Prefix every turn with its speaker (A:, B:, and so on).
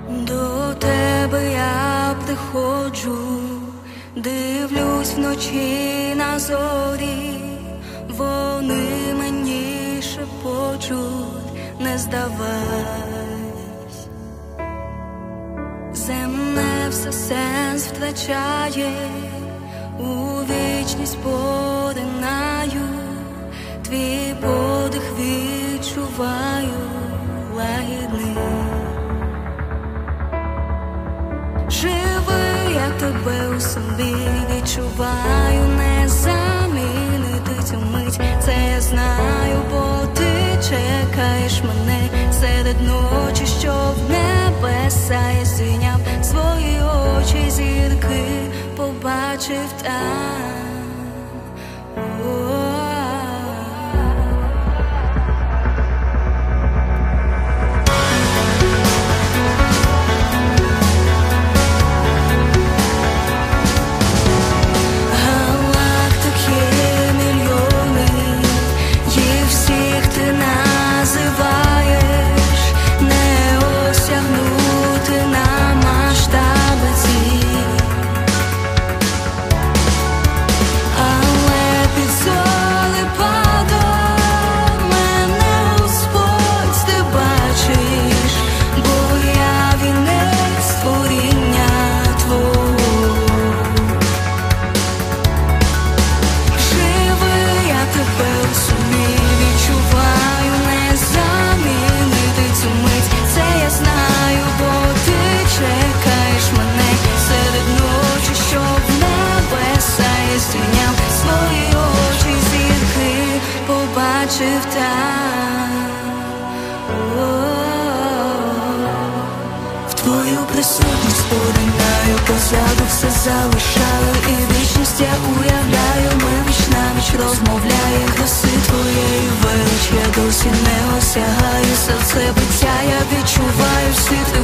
A: До тебе я приходжу, дивлюсь вночі на зорі, вони мені шепочуть, не здавайсь. Земне все сенс втрачає, у вічність поринаю, твій подих відчуваю лагідний. Живий, я тебе у собі відчуваю, не замінити цю мить. Це я знаю, бо ти чекаєш мене серед ночі, що в небеса я зійняв свої очі, зірки побачив там. Побачив там. В твою присутність поринаю, позаду все залишаю, і вічність я уявляю. Ми віч на віч розмовляємо, краси твоєї велич я досі не осягаю. Серце биття я відчуваю, всі